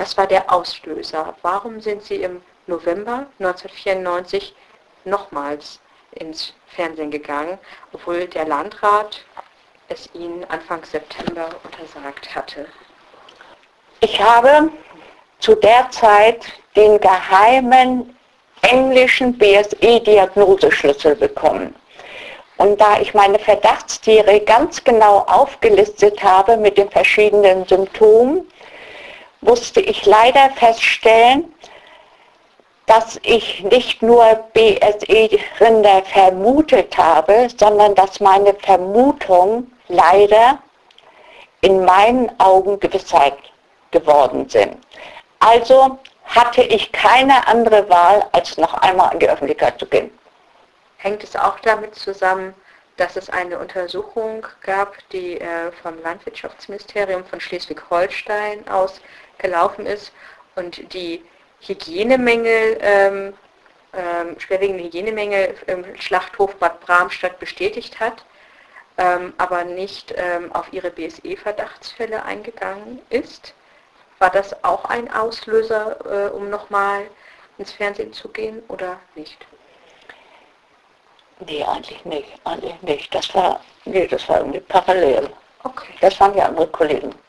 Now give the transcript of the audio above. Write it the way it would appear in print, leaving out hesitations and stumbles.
Was war der Auslöser? Warum sind Sie im November 1994 nochmals ins Fernsehen gegangen, obwohl der Landrat es Ihnen Anfang September untersagt hatte? Ich habe zu der Zeit den geheimen englischen BSE-Diagnoseschlüssel bekommen. Und da ich meine Verdachtstiere ganz genau aufgelistet habe mit den verschiedenen Symptomen, musste ich leider feststellen, dass ich nicht nur BSE-Rinder vermutet habe, sondern dass meine Vermutungen leider in meinen Augen Gewissheit geworden sind. Also hatte ich keine andere Wahl, als noch einmal an die Öffentlichkeit zu gehen. Hängt es auch damit zusammen, dass es eine Untersuchung gab, die vom Landwirtschaftsministerium von Schleswig-Holstein aus gelaufen ist und die Hygienemängel, schwerwiegende Hygienemängel im Schlachthof Bad Bramstadt bestätigt hat, aber nicht auf ihre BSE-Verdachtsfälle eingegangen ist? War das auch ein Auslöser, um nochmal ins Fernsehen zu gehen oder nicht? Nee, eigentlich nicht. Das war irgendwie parallel. Okay. Das waren ja andere Kollegen.